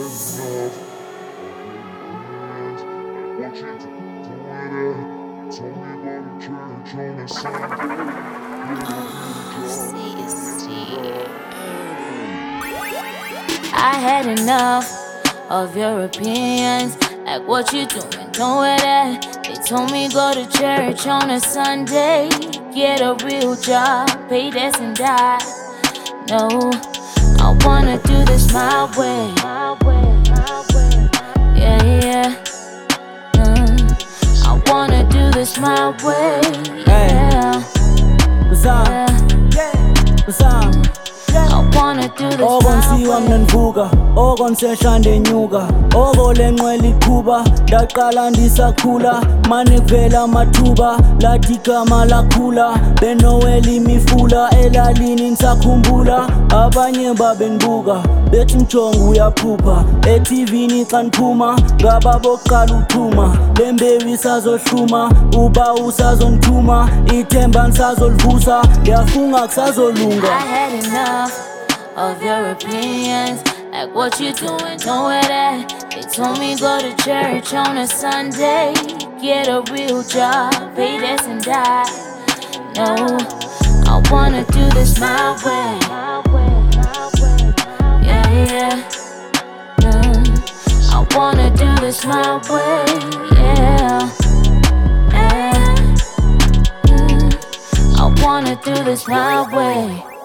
I had enough of your opinions, like what you doing, don't wear that. They told me go to church on a Sunday, get a real job, pay this and that. No, I wanna do this my way. Yeah, yeah. I wanna do this my way. Yeah. What's up? What's up? I wanna do this Okonsiwa my way. mnenvuka, okonsesha ndenyuka, okolenqwela iqhuba, ndaqala ndisakhula, mane kuvela amathuba, lathi igama lakhula, benowela imifula, elalini nisakhumbula, abanye babendibuka, bethi mjongo uyaphupha, eTVini xa ndiphuma, ngaba bokuqala uthuma, le mbewu isazohluma, uba usazondithuma, ithemba nisazolivusa, ndiyafunga kusazolunga. I had enough of your opinions, like what you doing, don't wear that. They told me go to church on a Sunday, get a real job, pay this and that. No, I wanna do this my way. Yeah, yeah. I wanna do this my way. Yeah, yeah. I wanna do this my way.